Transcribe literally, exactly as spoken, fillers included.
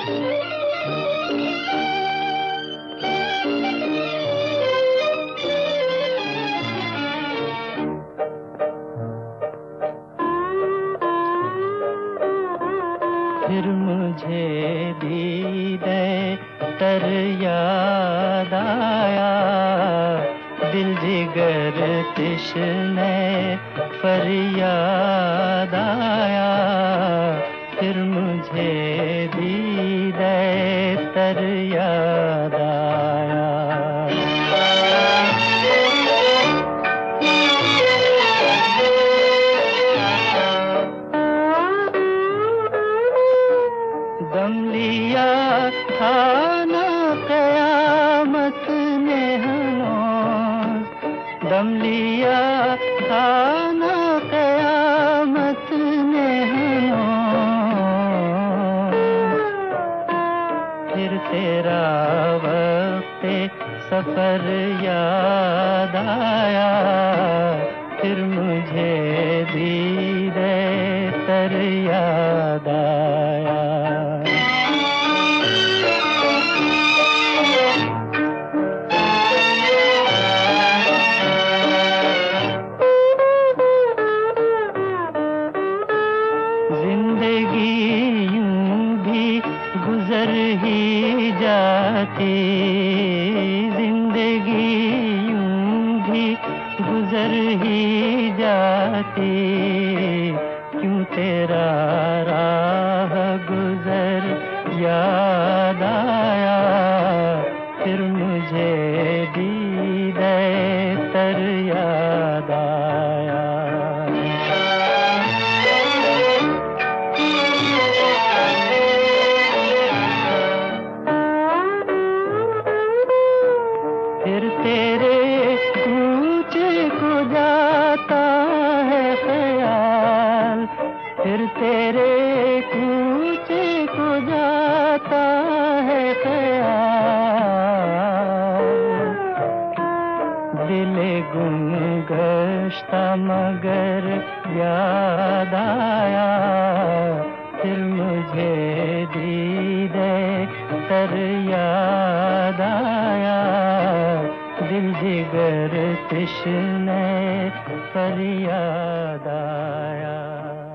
फिर मुझे दीदे तर याद आया, दिल जिगर तिश्ने फरियाद आया। फिर मुझे दीदे तर याद आया। दम लिया था ना क़यामत ने हनूज़, दम लिया था ना क़यामत ने हनूज़। फिर तेरा वक़्ते सफ़र याद आया, फिर मुझे दीदे तर याद आया। जिंदगी यूं भी गुजर ही जाती, जिंदगी यूं भी गुजर ही जाती। क्यों तेरा राह गुजर याद आया, फिर मुझे दीदे तर याद आया। फिर तेरे कूचे को जाता है ख्याल, फिर तेरे कूचे को जाता है ख्याल। दिले गुम गश्ता मगर याद आया, फिर मुझे दीदे तर याद आया। दिल जिगर तिश्ने फरियाद आया।